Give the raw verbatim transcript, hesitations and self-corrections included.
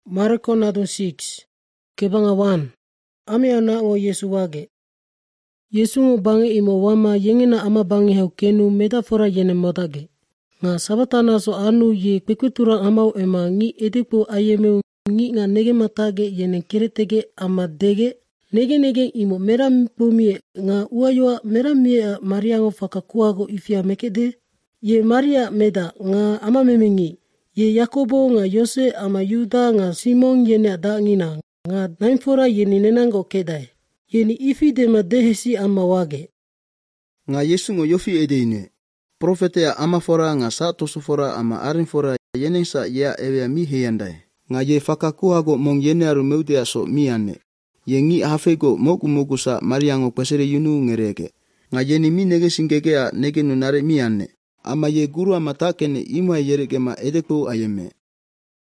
Marko nadun six. Kebanga one. Ame ana o Yesu wage. Yesu ngo bangi imo wama yengena ama bangi heu kenu metafora yene modage. Nga sabatana so anu ye kwekutura amau ema ngi edipo ayemeu ngi nga nege matage yene kiretege ama dege. Nege nege imo meram pumie nga uayoa meram mie mariango fakakuago ifia mekede. Ye Maria meda nga ama memengi. Ye Yakobo nga Yose ama Yuda nga Simon yene adangina nga naimfora yene nenango kedai. Yeni ifi de madehesi ama wage. Nga Yesu ngo yofi edeine. Profete ya ama fora nga sa tosufora ama arin fora yene sa ya ewe mi heyandai. Nga ye fakakuago mong yene aru meude aso miane. Ye ngi hafego moku moku sa mariango pesere yunu ngereke. Nga yeni mi nege singekea nege nunare miane. Ama ye guru ama takene ima yereke ma edeko ayeme.